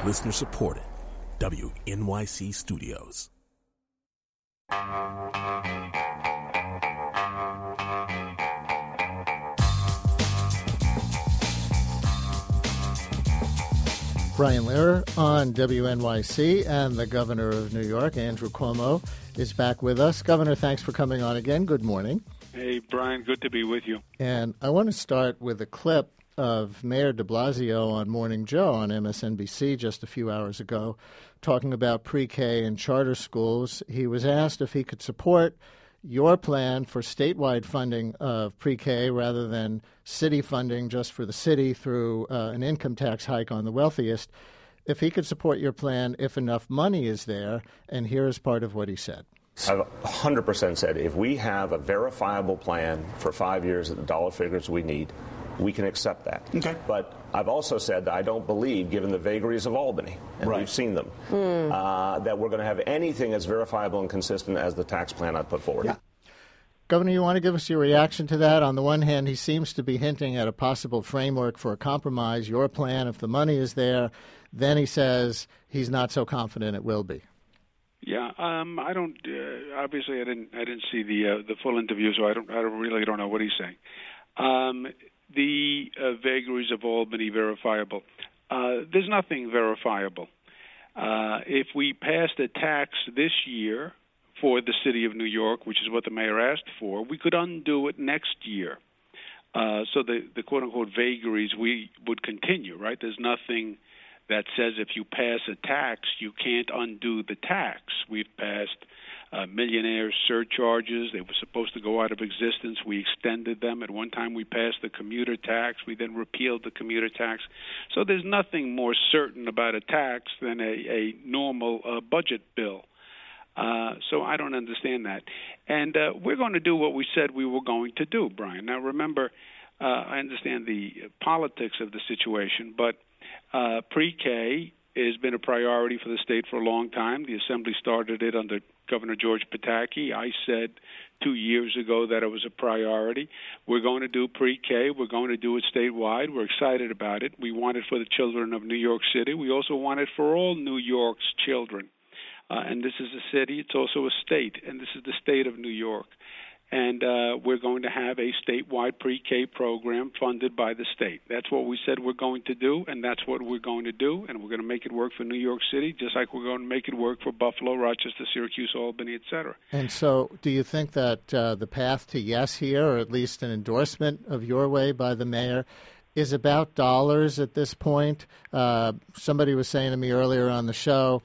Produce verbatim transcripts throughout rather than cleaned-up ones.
Listener supported. W N Y C Studios. Brian Lehrer on W N Y C, and the governor of New York, Andrew Cuomo, is back with us. Governor, thanks for coming on again. Good morning. Hey, Brian, good to be with you. And I want to start with a clip of Mayor de Blasio on Morning Joe on M S N B C just a few hours ago, talking about pre-K and charter schools. He was asked if he could support your plan for statewide funding of pre-K rather than city funding just for the city through uh, an income tax hike on the wealthiest, if he could support your plan if enough money is there. And here is part of what he said. I've one hundred percent said if we have a verifiable plan for five years at the dollar figures we need, we can accept that. Okay. But I've also said that I don't believe, given the vagaries of Albany, and right. we've seen them, mm. uh, that we're going to have anything as verifiable and consistent as the tax plan I put forward. Yeah. Governor, you want to give us your reaction to that? On the one hand, he seems to be hinting at a possible framework for a compromise, your plan, if the money is there. Then he says he's not so confident it will be. Yeah, um, I don't. Uh, obviously, I didn't. I didn't see the uh, the full interview, so I don't. I don't really don't know what he's saying. Um, the uh, vagaries of Albany verifiable. Uh, there's nothing verifiable. Uh, if we passed a tax this year for the city of New York, which is what the mayor asked for, we could undo it next year. Uh, so the, the quote-unquote vagaries we would continue, right? There's nothing that says if you pass a tax, you can't undo the tax. We've passed uh, millionaire surcharges. They were supposed to go out of existence. We extended them. At one time, we passed the commuter tax. We then repealed the commuter tax. So there's nothing more certain about a tax than a, a normal uh, budget bill. Uh, so I don't understand that. And uh, we're going to do what we said we were going to do, Brian. Now, remember, uh, I understand the politics of the situation, but uh, pre-K has been a priority for the state for a long time. The Assembly started it under Governor George Pataki. I said two years ago that it was a priority. We're going to do pre-K. We're going to do it statewide. We're excited about it. We want it for the children of New York City. We also want it for all New York's children. Uh, and this is a city. It's also a state, and this is the state of New York. And uh, we're going to have a statewide pre-K program funded by the state. That's what we said we're going to do, and that's what we're going to do. And we're going to make it work for New York City, just like we're going to make it work for Buffalo, Rochester, Syracuse, Albany, et cetera. And so do you think that uh, the path to yes here, or at least an endorsement of your way by the mayor, is about dollars at this point? Uh, somebody was saying to me earlier on the show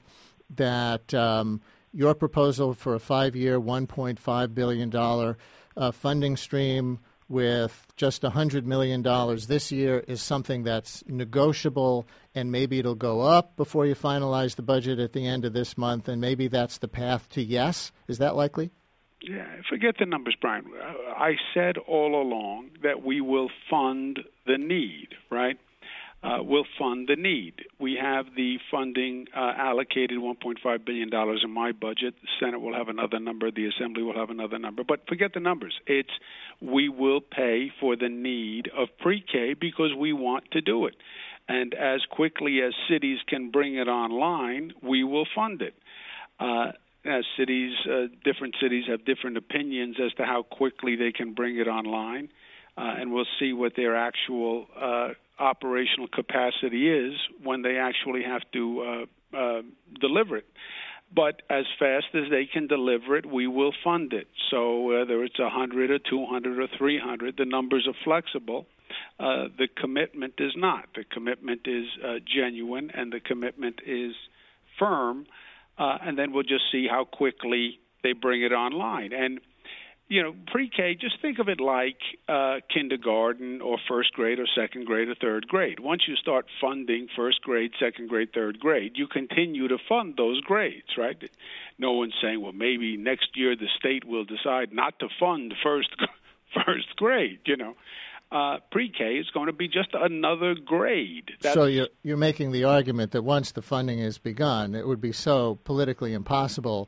that um, your proposal for a five-year, one point five billion dollars uh, funding stream with just one hundred million dollars this year is something that's negotiable, and maybe it'll go up before you finalize the budget at the end of this month, and maybe that's the path to yes. Is that likely? Yeah, forget the numbers, Brian. I said all along that we will fund the need, right? Uh, will fund the need. We have the funding uh, allocated, one point five billion dollars in my budget. The Senate will have another number. The Assembly will have another number. But forget the numbers. It's we will pay for the need of pre-K because we want to do it. And as quickly as cities can bring it online, we will fund it. Uh, as cities, uh, different cities have different opinions as to how quickly they can bring it online. Uh, and we'll see what their actual uh, operational capacity is when they actually have to uh, uh, deliver it. But as fast as they can deliver it, we will fund it. So whether it's one hundred or two hundred or three hundred, the numbers are flexible. Uh, the commitment is not. The commitment is uh, genuine, and the commitment is firm. Uh, and then we'll just see how quickly they bring it online. And you know, pre-K, just think of it like uh, kindergarten or first grade or second grade or third grade. Once you start funding first grade, second grade, third grade, you continue to fund those grades, right? No one's saying, well, maybe next year the state will decide not to fund first first grade, you know. Uh, pre-K is going to be just another grade. That's so you're, you're making the argument that once the funding is begun, it would be so politically impossible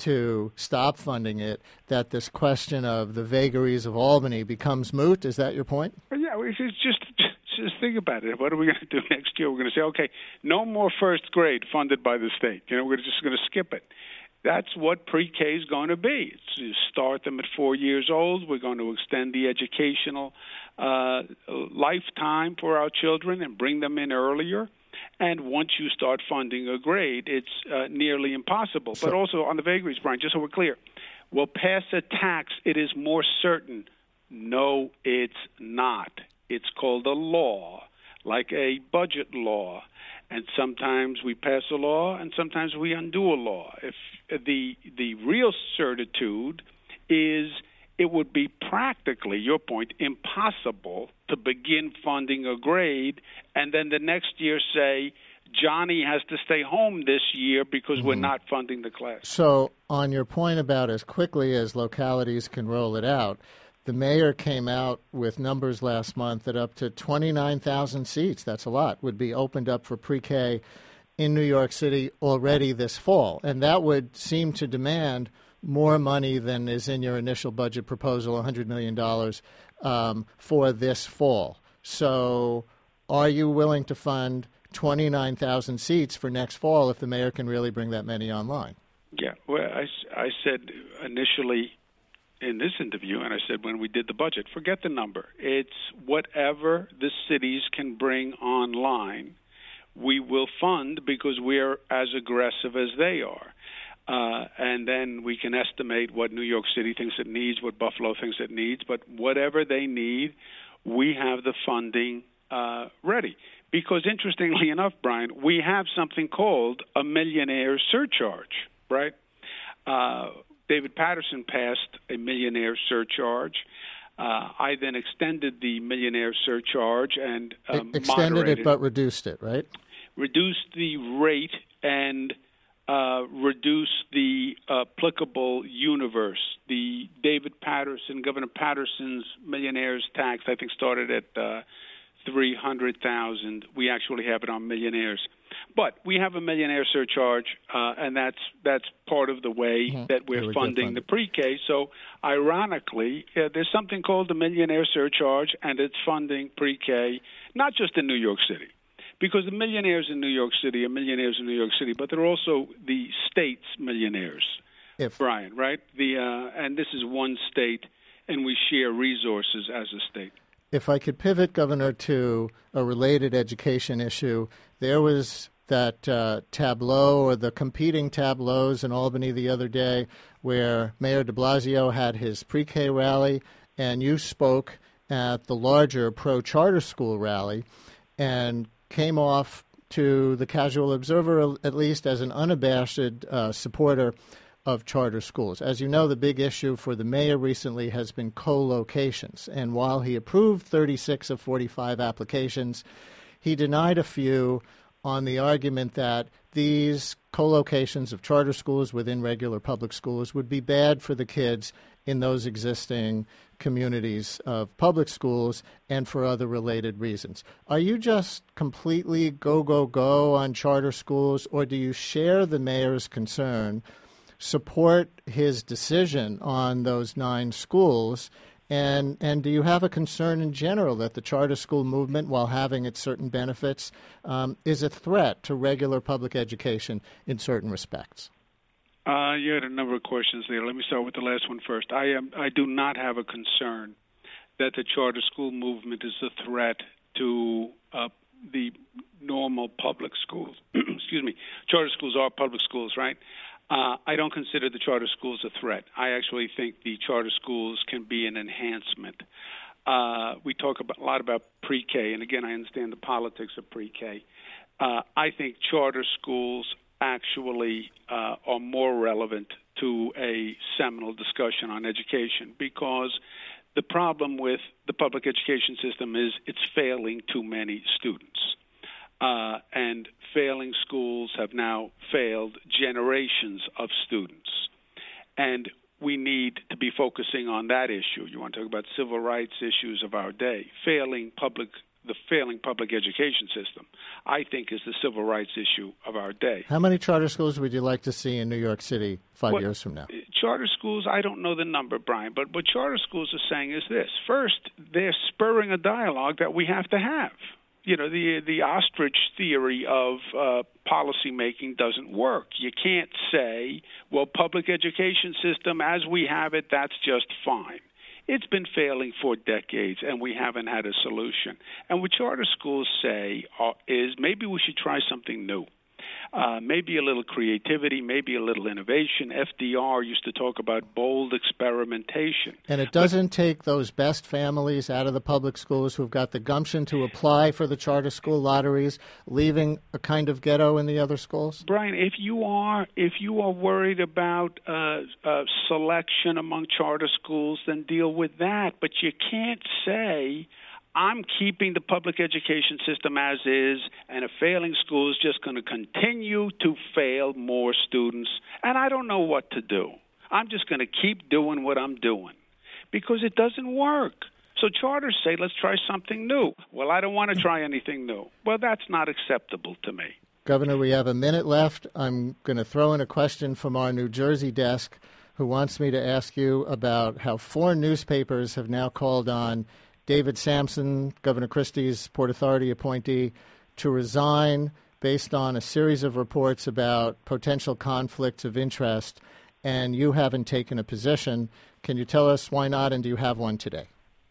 to stop funding it that this question of the vagaries of Albany becomes moot. Is that your point? Yeah, it's just just think about it. What are we going to do next year? We're going to say, okay, no more first grade funded by the state. You know, we're just going to skip it. That's what pre-K is going to be. It's, you start them at four years old. We're going to extend the educational uh, lifetime for our children and bring them in earlier. And once you start funding a grade, it's uh, nearly impossible. So, but also on the vagaries, Brian, just so we're clear, we'll pass a tax. It is more certain. No, it's not. It's called a law, like a budget law. And sometimes we pass a law, and sometimes we undo a law. If the the real certitude is it would be practically, your point, impossible to begin funding a grade and then the next year say, Johnny has to stay home this year because mm-hmm. we're not funding the class. So on your point about as quickly as localities can roll it out, the mayor came out with numbers last month that up to twenty-nine thousand seats, that's a lot, would be opened up for pre-K in New York City already this fall. And that would seem to demand more money than is in your initial budget proposal, one hundred million dollars, um, for this fall. So are you willing to fund twenty-nine thousand seats for next fall if the mayor can really bring that many online? Yeah, well, I, I said initially in this interview, and I said when we did the budget, forget the number. It's whatever the cities can bring online, we will fund because we're as aggressive as they are. Uh, and then we can estimate what New York City thinks it needs, what Buffalo thinks it needs. But whatever they need, we have the funding uh, ready. Because interestingly enough, Brian, we have something called a millionaire surcharge, right? Uh, David Paterson passed a millionaire surcharge. Uh, I then extended the millionaire surcharge and um, extended moderated it, but reduced it, right? Reduced the rate and uh, reduced the applicable universe. The David Paterson, Governor Paterson's millionaires tax, I think, started at uh, three hundred thousand. We actually have it on millionaires. But we have a millionaire surcharge, uh, and that's that's part of the way mm-hmm. that we're funding the pre-K. So, ironically, uh, there's something called the millionaire surcharge, and it's funding pre-K, not just in New York City, because the millionaires in New York City are millionaires in New York City, but they're also the state's millionaires, if, Brian, right? The uh, and this is one state, and we share resources as a state. If I could pivot, Governor, to a related education issue, there was that uh, tableau or the competing tableaus in Albany the other day where Mayor de Blasio had his pre-K rally and you spoke at the larger pro-charter school rally and came off to the casual observer, at least, as an unabashed uh, supporter of charter schools. As you know, the big issue for the mayor recently has been co-locations. And while he approved thirty-six of forty-five applications, he denied a few on the argument that these co-locations of charter schools within regular public schools would be bad for the kids in those existing communities of public schools and for other related reasons. Are you just completely go, go, go on charter schools, or do you share the mayor's concern, support his decision on those nine schools, and and do you have a concern in general that the charter school movement, while having its certain benefits, um, is a threat to regular public education in certain respects? Uh, you had a number of questions there. Let me start with the last one first. I am I do not have a concern that the charter school movement is a threat to uh, the normal public schools. Excuse me. Charter schools are public schools, right? Uh, I don't consider the charter schools a threat. I actually think the charter schools can be an enhancement. Uh, we talk about, a lot about pre-K, and again, I understand the politics of pre-K. Uh, I think charter schools actually uh, are more relevant to a seminal discussion on education because the problem with the public education system is it's failing too many students. Uh, and failing schools have now failed generations of students. And we need to be focusing on that issue. You want to talk about civil rights issues of our day. Failing public, the failing public education system, I think is the civil rights issue of our day. How many charter schools would you like to see in New York City five well, years from now? Charter schools, I don't know the number, Brian, but what charter schools are saying is this. First, they're spurring a dialogue that we have to have. You know, the the ostrich theory of uh, policy making doesn't work. You can't say, well, public education system as we have it, that's just fine. It's been failing for decades, and we haven't had a solution. And what charter schools say uh, is maybe we should try something new. Uh, maybe a little creativity, maybe a little innovation. F D R used to talk about bold experimentation. And it doesn't but, take those best families out of the public schools who've got the gumption to apply for the charter school lotteries, leaving a kind of ghetto in the other schools? Brian, if you are if you are worried about uh, uh, selection among charter schools, then deal with that. But you can't say, I'm keeping the public education system as is, and a failing school is just going to continue to fail more students, and I don't know what to do. I'm just going to keep doing what I'm doing because it doesn't work. So charters say, let's try something new. Well, I don't want to try anything new. Well, that's not acceptable to me. Governor, we have a minute left. I'm going to throw in a question from our New Jersey desk who wants me to ask you about how four newspapers have now called on David Sampson, Governor Christie's Port Authority appointee, to resign based on a series of reports about potential conflicts of interest, and you haven't taken a position. Can you tell us why not, and do you have one today?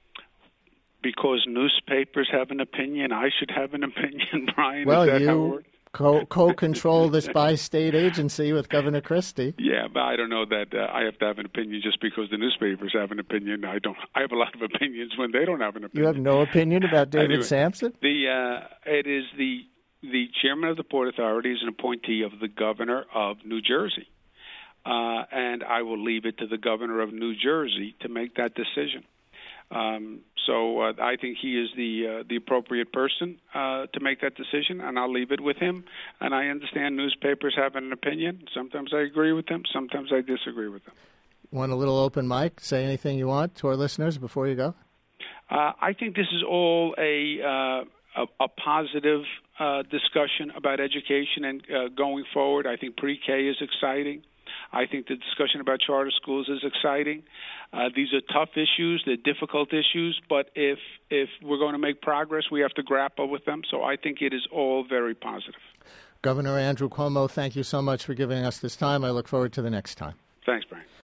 Because newspapers have an opinion, I should have an opinion, Brian. Well, Is that you how it works? Co- co-control this bi-state agency with Governor Christie. Yeah, but I don't know that uh, I have to have an opinion just because the newspapers have an opinion. I don't. I have a lot of opinions when they don't have an opinion. You have no opinion about David anyway, Sampson? The uh, it is the the chairman of the Port Authority is an appointee of the governor of New Jersey, uh, and I will leave it to the governor of New Jersey to make that decision. Um, so uh, I think he is the uh, the appropriate person uh, to make that decision, and I'll leave it with him. And I understand newspapers have an opinion. Sometimes I agree with them. Sometimes I disagree with them. Want a little open mic? Say anything you want to our listeners before you go. Uh, I think this is all a uh, a, a positive uh, discussion about education and uh, going forward. I think pre-K is exciting. I think the discussion about charter schools is exciting. Uh, these are tough issues. They're difficult issues. But if if we're going to make progress, we have to grapple with them. So I think it is all very positive. Governor Andrew Cuomo, thank you so much for giving us this time. I look forward to the next time. Thanks, Brian.